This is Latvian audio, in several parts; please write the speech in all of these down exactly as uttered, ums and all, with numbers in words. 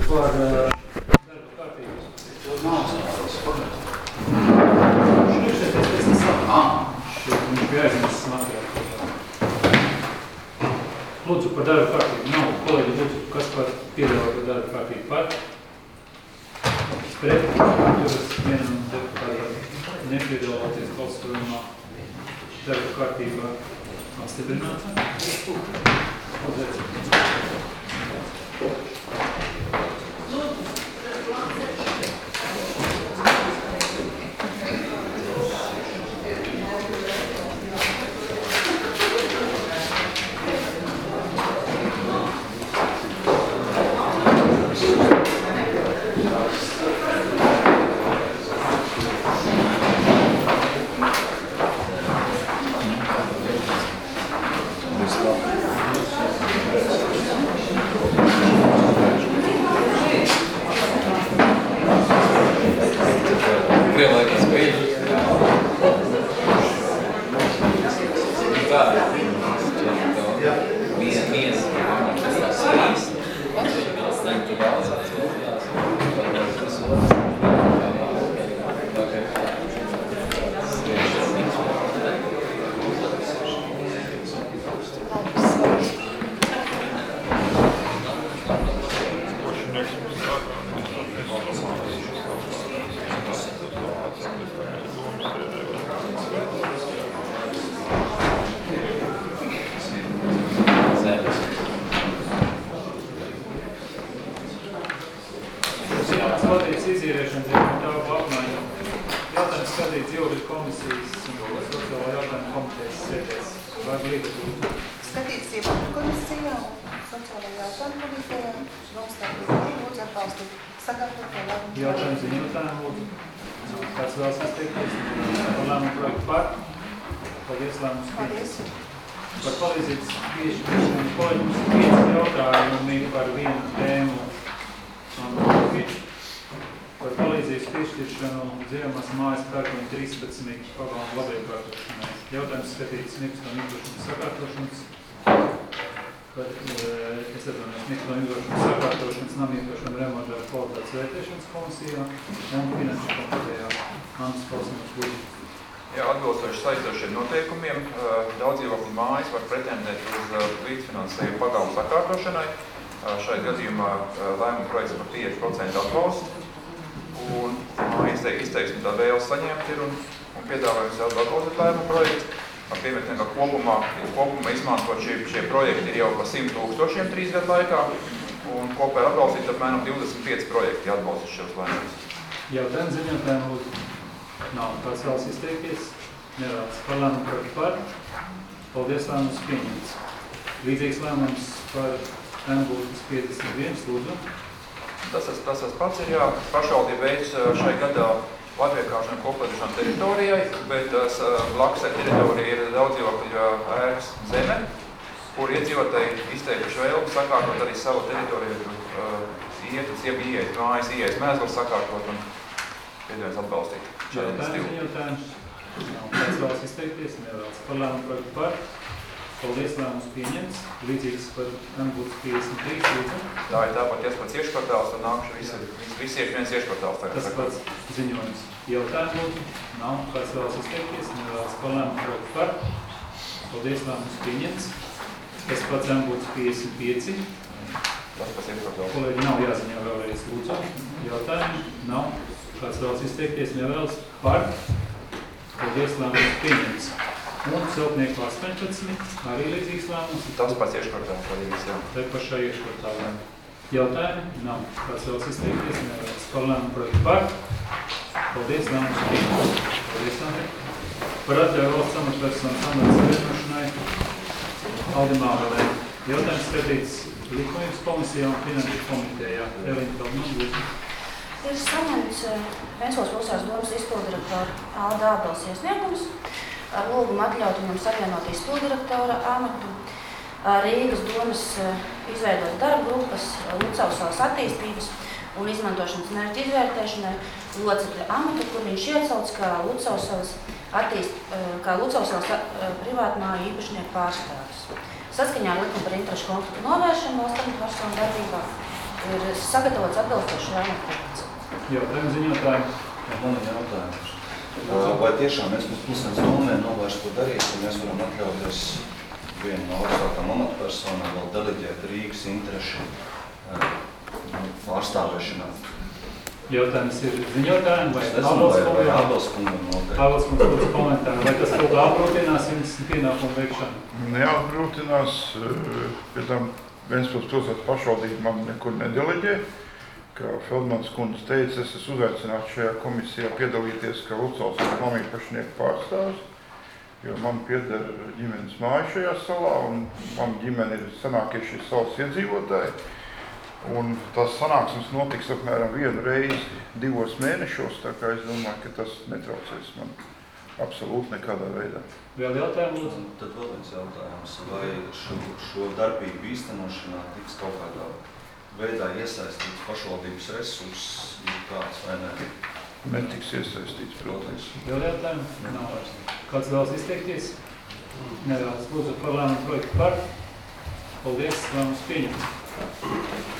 par uh, darba kārtību. Nav sākās, korrekt. Šeit es esmu sākās. Ah. Šeit viņš bija aizmirsts materiāli. Lūdzu par darba kārtību. Nav, kolēģi, lūdzu, kas par piedāvā par darba kārtību par? Pret, kuras vienam deputātam nepiedalāties balsojumā darba kārtībā apstiprināta. Paldies. Jautājums ziņotājiem, lūdzu. Kāds vēlas izteikties? Par lēmumu projektu par. Paldies, lēmums pieņemts. Par palīdzības piešķiršanu kolēģis pieci jautājumi par vienu tēmu. Par palīdzības piešķiršanu dziļamās mājas kārtiem trīspadsmit pagalmu labiekārtošanai. Jautājums skatīts Mikstona īpašuma sakārtošanas. Par, es atvainojos, Mikstona īpašuma sakārtošanas namiekošana remonta ar kvalitātes vērtēšanas komisijā un finanšu komitejā. Antas Palsīnas lūdzu. Jā, atbilstoši saistošiem noteikumiem, daudz dzīvokļu mājas var pretendēt uz līdzfinansējumu pagalmu sakārtošanai. Šai gadījumā lēmuma projekts par pieci procenti atbalstu. Un mājas izteiksmi tā vēlas saņemt ir un, un piedāvājums atbalstīt lēmuma projektu. Ar piemetiem, ka kopumā, kopumā izmantot šie, šie projekti ir jau pa simt tūkstošiem trīs gadu laikā. Un kopēji atbalstīt apmēram divdesmit pieci projekti atbalstīt šos lēmumus. Jautājums ziņotājiem lūdzu. Nav. Kāds vēlas izteikties? Nevēlas. Par lēmumu projektu par. Paldies, lēmums pieņemts. Līdzīgs lēmums par Embūtas piecdesmit viens lūdzu. Tas, tas, tas pats ir, jā. Pašvaldība veids šai gadā labiekāršanu koplēšanu teritorijai, bet tas blakus teritorija ir daudz dzīvokļu ēkas zeme, kur iedzīvotāji izteikuši vēlmi sakārtot arī savu teritoriju, ietas, jeb ieiet, mājas ieiet, mēzgals sakārtot un piedāvājums atbalstīt. Jautājums ziņotājums. Kāds vēlas izteikties? Nevēlas. Par lēmumu projektu par. Paldies, lēmums pieņemts. Līdzīgs par Embūtas piecdesmit trīs lūdzu. Tā ir tāpat, ja pats ieškvartāls, tad nākuši visi, visi iekšviens ieškvartāls. Tas pats ziņojums. Jautājumu lūdzu. Nav. Kāds vēlas izteikties? Nevēlas. Par lēmumu projektu par. Paldies, lēmums pieņemts. Tas pats Embūtas piecdesmit pieci. Tas pats ieškvartāls. Kolēģi nav jāziņo vēlreiz lūdzu. Jautājumu nav. Kāds vēlas izteikties? Nevēlas. Par. Paldies, lēmums pieņemts. Un celtnieku astoņpadsmit, arī līdzīgs lēmums. Tas pats ieškvartāls vadības, jā. Te pašā ieškvartālā. Jautājumi? Nav. Kāds vēlas izteikties? Nevēlas. Par lēmumu projektu par. Paldies, lēmums pieņemts. Paldies, Andri. Par atļauju valsts amatpersonas amats veicināšanai Aldi Māvelē. Jautājums skatīts likumības komisijā un finanšu komitejā. Elīna Kalman, lūdzu. Ir saņemts Ventspils pilsētas domas izpildirektora Alda Ābels iesniegums ar lūgumu atļaut viņam savienot izpildirektora amatu. Rīgas domas izveidot darba grupas Lucavsalas attīstības un izmantošanas mērķu izvērtēšanai locekļa amatu, kur viņš iecauts kā Lucavsalas attīst, kā Lucavsalas privātmāju īpašnieku pārstāvis. Saskaņā ar likumu par interešu konfliktu novēršanu valsts amatpersonu darbībā ir sagatavots atbilstošs lēmuma projekts. Jautājumu ziņotāji. Man ir jautājums. Vai tiešām mēs mums pilsētas domē nav vairs ko darīt, ka mēs varam atļauties vienu no augstākām amatpersonām vēl deleģēt Rīgas interešu pārstāvēšanā? Jautājums ir ziņotājiem vai Ābels kungam noteikti? Ābels kungam lūdzu komentāru. Vai tas kaut kā apgrūtinās jums pienākumu veikšanu? Neapgrūtinās, pie tam Ventspils pilsētas pašvaldība man nekur nedeleģē. Kā Feldmans kundze teica, es esmu uzaicināts šajā komisijā piedalīties kā Lucals un pašnieku pārstāvis, jo man pieder ģimenes māja šajā salā un man ģimene ir sanākie šīs salas iedzīvotāji. Un tās sanāksmes notiks apmēram vienu reizi divos mēnešos, tā kā es domāju, ka tas netraucēs man absolūti nekādā veidā. Vēl jautājumu, lūdzu? Tad vēl viens jautājums, vai šo, šo darbību īstenošanā tiks kaut kādā veidā iesaistīts pašvaldības resurss, kāds vai ne? Netiks iesaistīts, protams. Vēl jautājumu? Nav vairs. Kāds vēlas izteikties? Nevēlas. Lūdzu par lēmumu projektu par. Paldies, lēmums pieņemts.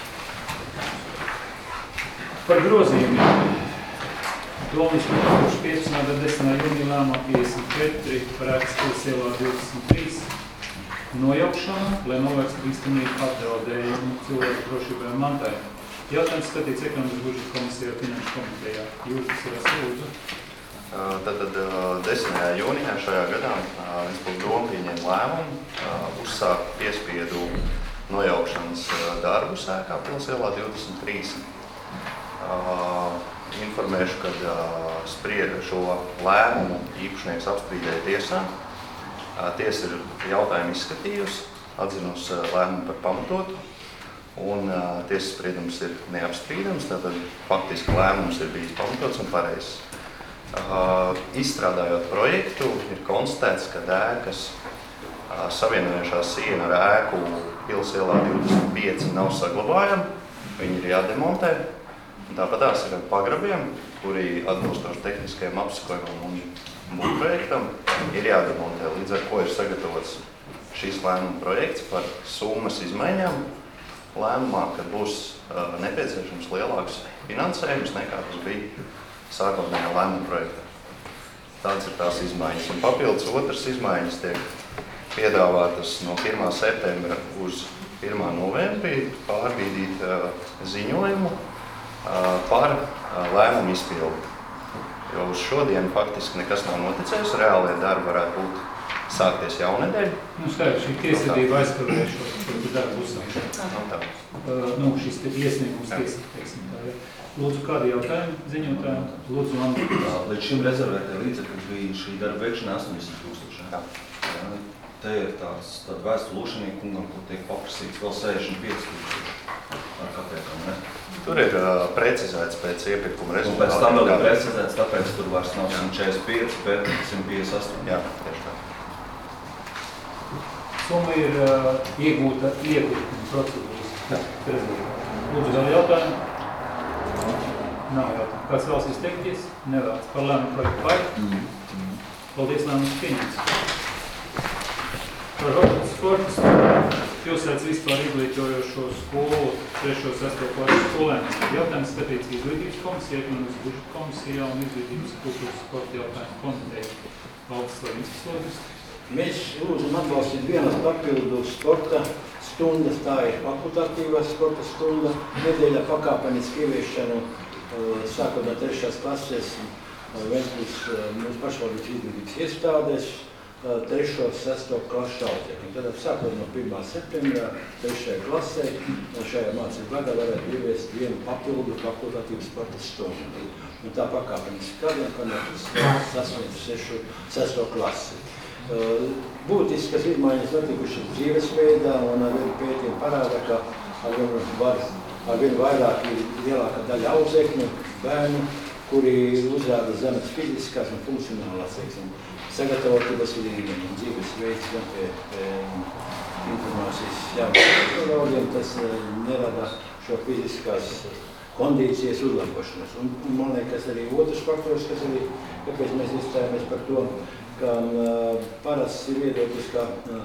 Par grozījumiem. Domniņš no tūkstoš piecpadsmitā gada desmitā jūnija lēmumā piecdesmit četri par ēkas Pils ielā divdesmit trīs nojaukšanu, lai novērstu bīstamību apdraudējumu cilvēku drošībai un mantai. Jautājums skatīts ekonomikas budžeta komisijā Finanšu komitejā. Jūs tas varēs lūdzu. Tātad desmitajā jūnijā šajā gadā Ventspils doma pieņēma lēmumu uzsākt piespiedu nojaukšanas darbus ēkā Pils ielā divdesmit trīs. Informēšu, kad sprieda šo lēmumu īpašnieks apstrīdēja tiesā. Tiesa ir jautājumu izskatījusi, atzinusi lēmumu par pamatotu, un tiesas spriedums ir neapstrīdams, tātad faktiski lēmums ir bijis pamatots un pareizs. Izstrādājot projektu, ir konstatēts, ka ēkas savienojušā siena ar ēku Pils ielā divdesmit pieci nav saglabājama, viņi ir jādemontē. Tāpat tās ir ar pagrabiem, kuri atbilstoši tehniskajam apsakojumam un būvprojektam ir jādemontē, līdz ar ko ir sagatavots šīs lēmuma projekts par summas izmaiņām lēmumā, kad būs uh, nepieciešams lielāks finansējums nekā tas bija sākotnējā lēmuma projektā. Tādas ir tās izmaiņas. Un papildus otras izmaiņas tiek piedāvātas no pirmā septembra uz pirmā novembrī pārbīdīt uh, ziņojumu uh, par uh, lēmumu izpildi. Jo uz šodien faktiski nekas nav noticējis, reālie darbi varētu būt sākties jaunedēļ. Nu, skaidrs, šī tiesvedība aizkavēja šo, šo darbu uzsākšanu. No tā. Uh, nu, šis iesniegums tiesa, teiksim tā, ja. Lūdzu, kādi jautājumi ziņotājiem? Lūdzu, man. Līdz šim rezervētie līdzekļi bija šī darba veikšana astoņdesmit tūkstoši. Jā. Te ir tāds, tāda vēstu Lūšanī kungam, kur tiek paprasīts vēl sešdesmit pieci tūkstoši. Ar kāpēc, ne? Tur ir uh, precizēts pēc iepirkuma rezultātu. Un pēc tam vēl ir precizēts, tāpēc tur vairs nav simt četrdesmit pieci, bet simt piecdesmit astoņi. Jā, tieši tā. Summa ir uh, iegūta iepirkuma procedūras rezultātā. Lūdzu, vēl jautājumu? Nav jautājumu. Kāds vēlas izteikties? Nevēlas. Par lēmumu projektu par. Paldies, lēmums pieņemts. Par Robotu sportu pilsētas vispār izglītojošo skolu trešo sesto klases skolēm. Jautājums skatīts izglītības komisijā, ekonomikas budžeta komisijā un izglītības kultūras sporta jautājumu komiteja. Valdes Slavinskas lūdzu. Mēs lūdzam atbalstīt vienas papildu sporta stundas, tā ir fakultatīvā sporta stunda, nedēļa pakāpenisku ieviešanu sākot no trešās klases Ventspils mūsu pašvaldības izglītības iestādēs, trešo, sesto klašu audzēkļi. Tad sākot no pirmā septembra trešajā klasē šajā mācību gadā varētu ieviest vienu papildu fakultatīvu sporta stundu. Un tā pakāpeniski kādiem, kad sasniedz sesto klasi. Būtiskas izmaiņas notikušas dzīvesveidā un ar vienu pētījumu parāda, ka ar vienu, var, ar vienu vairāk ir lielākā daļa audzēkņu, bērnu, kuri uzrāda zemes fiziskās un funkcionālās, teiksim, sagatavotības līmeni un dzīvesveids, gan pie, pie informācijas jābūt. Tas nerada šo fiziskās kondīcijas uzlabošanas. Un, un man liekas arī otrs faktors, kas arī, kāpēc mēs izstājāmies par to, ka uh, parasts ir viedoklis, ka uh,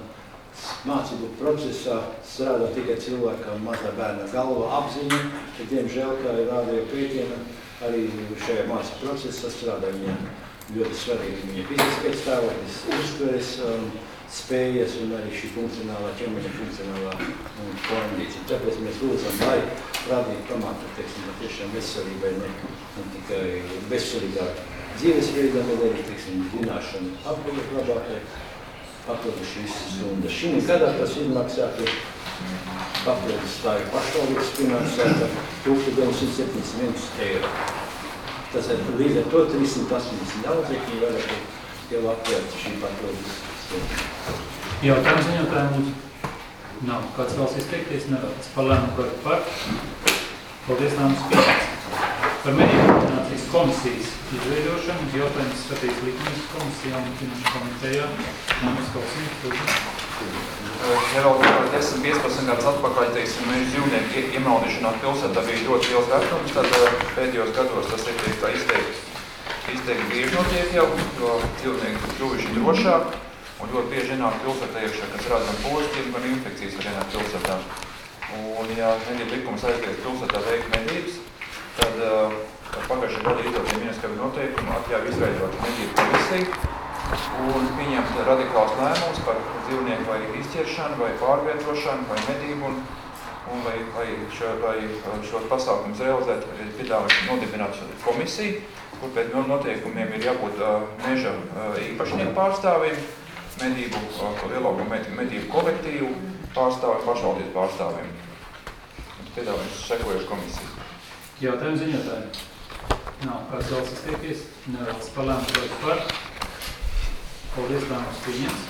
mācību procesā strādā tikai cilvēkam mazā bērna galva apziņa, bet, diemžēl, kā ir rādīja pētījumi, arī šajā mācību procesā strādā viņa ļoti svarīgi viņa fiziskais stāvoklis, uztveres um, spējas un arī šī funkcionālā, ķermeņa funkcionālā um, kondīcija. Tāpēc mēs lūdzam, lai rādītu pamatu, teiksim, tiešām veselībai, ne, ne tikai veselīgā dzīvesveidam, bet arī, teiksim, zināšanu apgūtu labākai. Papildus šīs stundas. Šim gadā tas izmaksātu papildus tā ir pašvaldības finansēta tūkstoš deviņi simti septiņdesmit viens eiro. Tas ir līdz ar to trīssimt astoņdesmit daudzekļi varētu jau aptvērt šī papildus stunda. Jautājumu ziņotājiem lūdzu. Nav. Kāds vēlas izteikties? Nevēlas. Par lēmumu projektu par. Paldies, lēmums pieņemts. Par mediju koordinācijas komisijas izveidošanu jautājums skatīs likumas komisijā un finanšu komitejā. Mums kaut kas Ja vēl desmit piecpadsmit gadus atpakaļ, teiksim, mēs dzīvnieku iemaldīšanā pilsētā bija ļoti liels vērtums, tad pēdējos gados tas ir tā izteikti, izteikti bieži notiek jau, jo dzīvnieki kļuvuši drošāk un ļoti bieži ienāk pilsētā iekšā, kas rāda gan pozitīvi, gan infekcijas var ienākt pilsētā. Un, ja medību likums aizliedz pilsētā veikt medības, tad uh, pagājušajā gadā izdotie ministriju noteikumu atļauj izveidot medību komisiju un pieņemt radikāls lēmums par dzīvnieku vai izķeršanu, vai pārvietošanu, vai medību, un, un lai, lai, šo, lai šo pasākumus realizēt, piedāvāšu nodibināt komisiju, kur pēc noteikumiem ir jābūt uh, meža uh, īpašnieku pārstāvim, medību, uh, lielāko medību kolektīvu pārstāvim, pašvaldības pārstāvim. Piedāvāšu sekojušu komisiju. Jautājumu ziņotājiem? Nav. Kāds vēlas izteikties? Nevēlas. Par lēmumu projektu par. Paldies, lēmums pieņemts.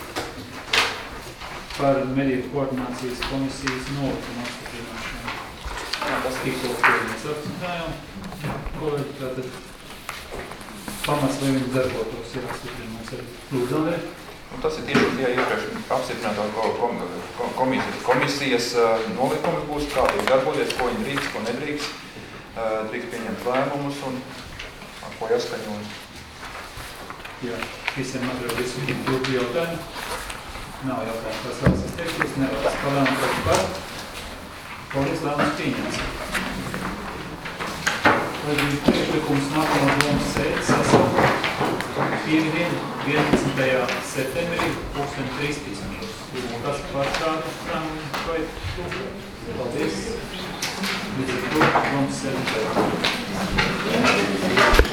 Par medību koordinācijas komisijas nolikumu apstiprināšanu. Tas tikko pieņemts apstiprinājām. Kolēģi, tātad pamats, lai viņi darbotos, ir apstiprināts arī. Lūdzu, Andrei. Un tas ir tieši tie iepriekš apstiprinātā komisijas, komisijas nolikumi būs, kā tiek darboties, ko viņi drīkst, ko nedrīkst, drīkst pieņemt lēmumus un ko jāskaņot. Jā, visiem atradīs ļoti jautājumu. Nav jautājumu, kas vēlas izteikties, nevēlas. Par lēmumu projektu par. Paldies, lēmums pieņemts. Lai bija priekšlikums nākamo domas sēdes sasaukt pirmdien, vienpadsmitajā septembrī, pulksteni trīspadsmit. Kas par šādu projektu? Paldies. Līdz ar to domas sēdes.